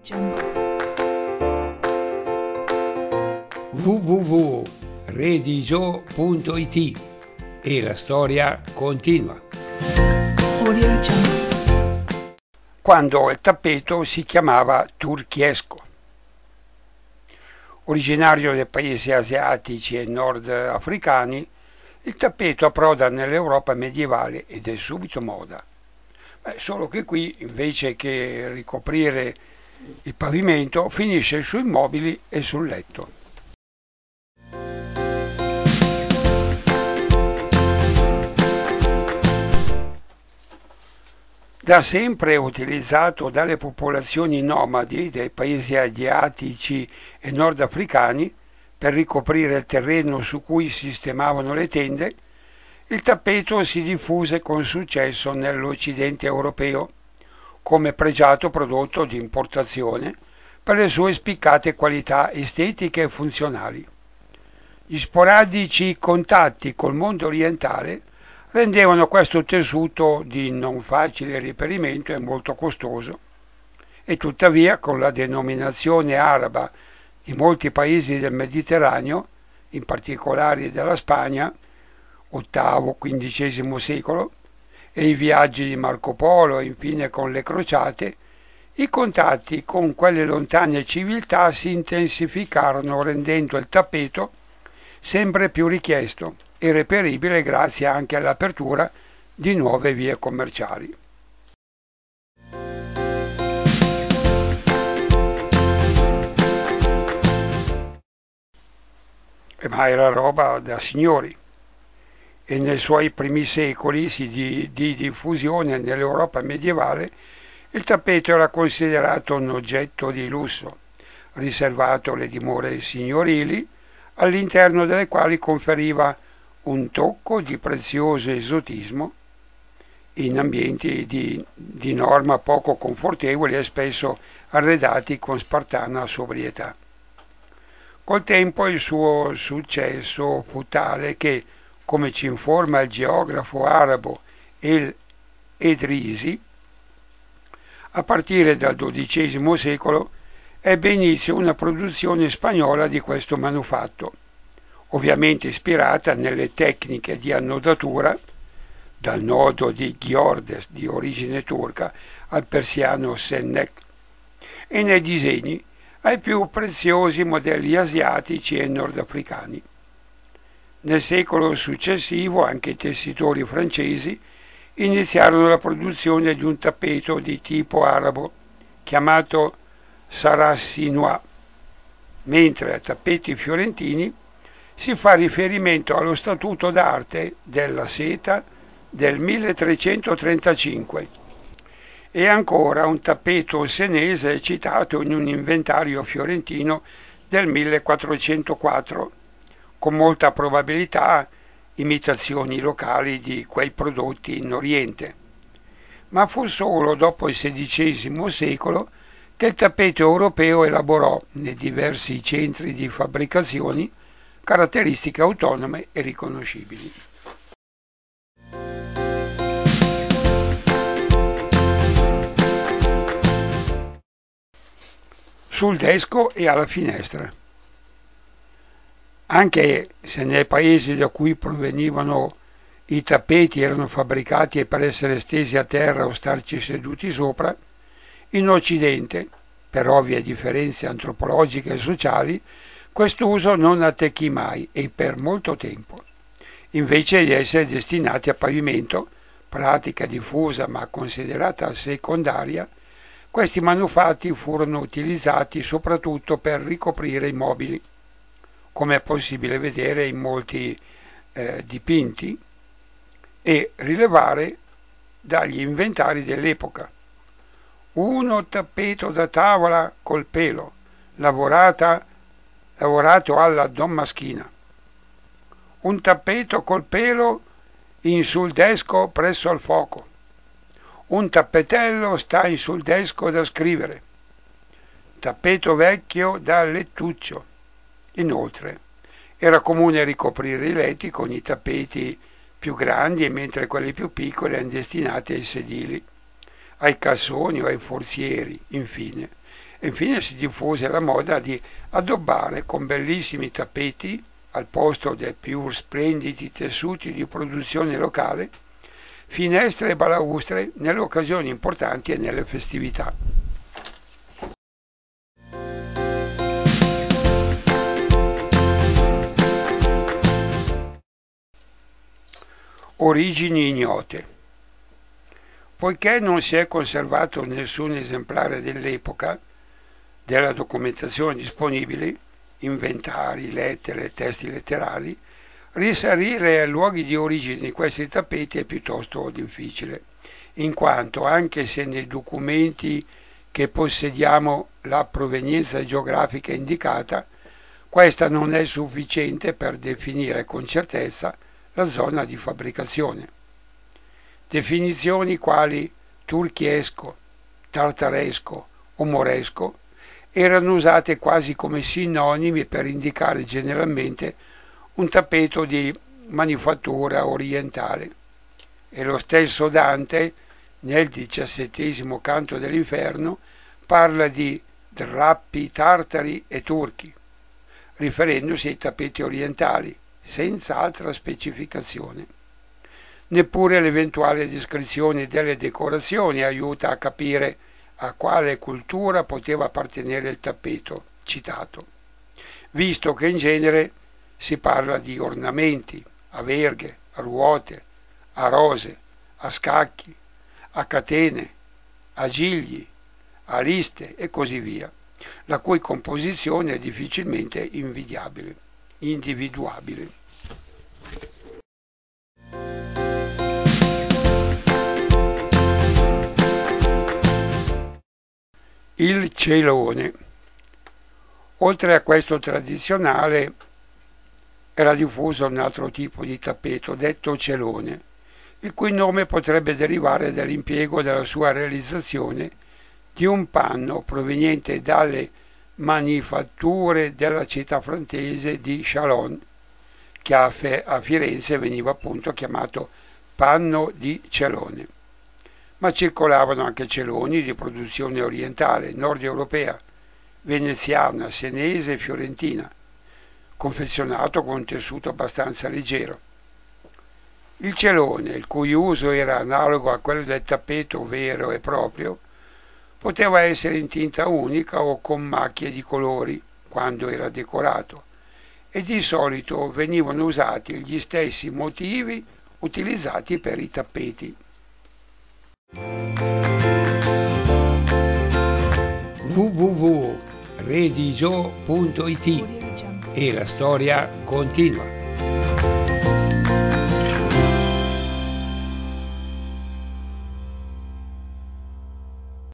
www.redigio.it e la storia continua. Quando il tappeto si chiamava turchiesco. Originario dei paesi asiatici e nordafricani, il tappeto approda nell'Europa medievale ed è subito moda. Solo che qui, invece che ricoprire il pavimento, finisce sui mobili e sul letto. Da sempre utilizzato dalle popolazioni nomadi dei paesi asiatici e nordafricani per ricoprire il terreno su cui sistemavano le tende, il tappeto si diffuse con successo nell'Occidente europeo come pregiato prodotto di importazione per le sue spiccate qualità estetiche e funzionali. Gli sporadici contatti col mondo orientale rendevano questo tessuto di non facile reperimento e molto costoso, e tuttavia con la denominazione araba di molti paesi del Mediterraneo, in particolare della Spagna, VIII-XV secolo, e i viaggi di Marco Polo e infine con le crociate, i contatti con quelle lontane civiltà si intensificarono rendendo il tappeto sempre più richiesto e reperibile grazie anche all'apertura di nuove vie commerciali. Ma era roba da signori e nei suoi primi secoli di diffusione nell'Europa medievale il tappeto era considerato un oggetto di lusso, riservato alle dimore signorili, all'interno delle quali conferiva un tocco di prezioso esotismo in ambienti di norma poco confortevoli e spesso arredati con spartana sobrietà. Col tempo il suo successo fu tale che, come ci informa il geografo arabo El Edrisi, a partire dal XII secolo ebbe inizio una produzione spagnola di questo manufatto, ovviamente ispirata nelle tecniche di annodatura, dal nodo di Ghiordes di origine turca al persiano Sennek, e nei disegni ai più preziosi modelli asiatici e nordafricani. Nel secolo successivo anche i tessitori francesi iniziarono la produzione di un tappeto di tipo arabo, chiamato Sarracinois, mentre ai tappeti fiorentini si fa riferimento allo Statuto d'arte della seta del 1335 e ancora un tappeto senese è citato in un inventario fiorentino del 1404, con molta probabilità imitazioni locali di quei prodotti in Oriente. Ma fu solo dopo il XVI secolo che il tappeto europeo elaborò nei diversi centri di fabbricazione caratteristiche autonome e riconoscibili. Sul desco e alla finestra. Anche se nei paesi da cui provenivano i tappeti erano fabbricati per essere stesi a terra o starci seduti sopra, in Occidente, per ovvie differenze antropologiche e sociali, quest'uso non attecchì mai e per molto tempo. Invece di essere destinati a pavimento, pratica diffusa ma considerata secondaria, questi manufatti furono utilizzati soprattutto per ricoprire i mobili, come è possibile vedere in molti dipinti e rilevare dagli inventari dell'epoca. Uno tappeto da tavola col pelo, lavorato alla Dommaschina. Un tappeto col pelo in sul desco presso al fuoco. Un tappetello sta in sul desco da scrivere. Tappeto vecchio da lettuccio. Inoltre, era comune ricoprire i letti con i tappeti più grandi, mentre quelli più piccoli erano destinati ai sedili, ai cassoni o ai forzieri, infine, E infine si diffuse la moda di addobbare con bellissimi tappeti, al posto dei più splendidi tessuti di produzione locale, finestre e balaustre nelle occasioni importanti e nelle festività. Origini ignote. Poiché non si è conservato nessun esemplare dell'epoca della documentazione disponibile, inventari, lettere, testi letterali, risalire ai luoghi di origine di questi tappeti è piuttosto difficile, in quanto anche se nei documenti che possediamo la provenienza geografica indicata, questa non è sufficiente per definire con certezza la zona di fabbricazione. Definizioni quali turchiesco, tartaresco o moresco erano usate quasi come sinonimi per indicare generalmente un tappeto di manifattura orientale. E lo stesso Dante, nel XVII canto dell'Inferno, parla di drappi tartari e turchi, riferendosi ai tappeti orientali, senza altra specificazione. Neppure l'eventuale descrizione delle decorazioni aiuta a capire a quale cultura poteva appartenere il tappeto citato, visto che in genere si parla di ornamenti, a verghe, a ruote, a rose, a scacchi, a catene, a gigli, a liste e così via, la cui composizione è difficilmente individuabile. Il celone. Oltre a questo tradizionale era diffuso un altro tipo di tappeto, detto celone, il cui nome potrebbe derivare dall'impiego della sua realizzazione di un panno proveniente dalle manifatture della città francese di Chalon, che a Firenze veniva appunto chiamato panno di celone. Ma circolavano anche celoni di produzione orientale, nord europea, veneziana, senese e fiorentina, confezionato con un tessuto abbastanza leggero. Il celone, il cui uso era analogo a quello del tappeto vero e proprio, poteva essere in tinta unica o con macchie di colori quando era decorato, e di solito venivano usati gli stessi motivi utilizzati per i tappeti. www.redigio.it e la storia continua.